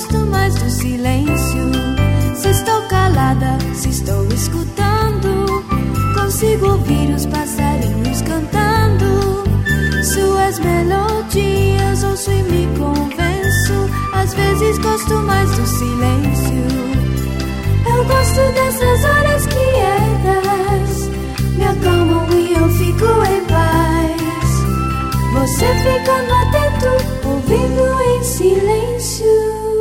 gosto mais do silêncio. Se estou calada, se estou escutando, consigo ouvir os passarinhos cantando. Suas melodias ouço e me convenço. Às vezes gosto mais do silêncio. Eu gosto dessas horas quietas, me acalmam e eu fico em paz. Você ficando atento, ouvindo em silêncio.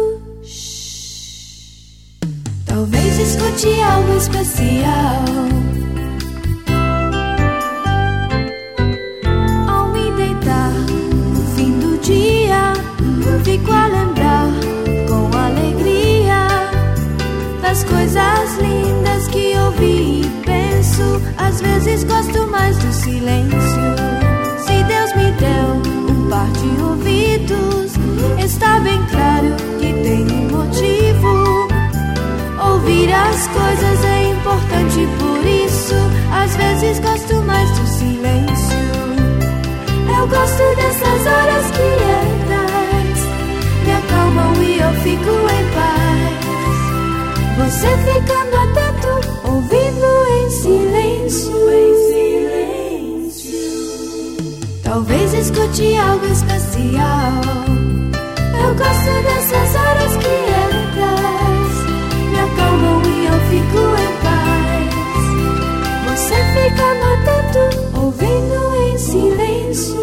Talvez escute algo especial. Ao me deitar no fim do dia, fico a lembrar com alegria das coisas lindas que ouvi e penso. Às vezes gosto mais do silêncio. Se Deus me deu um par de ouvidos, está bem claro que tem um motivo. Ouvir as coisas é importante, por isso às vezes gosto mais do silêncio. Eu gosto dessas horas quietas, me acalmam e eu fico em paz. Você ficando atento, ouvindo em silêncio. Talvez escute algo especial. Eu gosto dessas horas quietas, me acalmam e eu fico em paz. Você ficando atento, ouvindo em silêncio.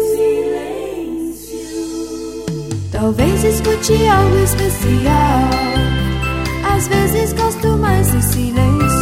Talvez escute algo especial. Às vezes gosto mais em silêncio.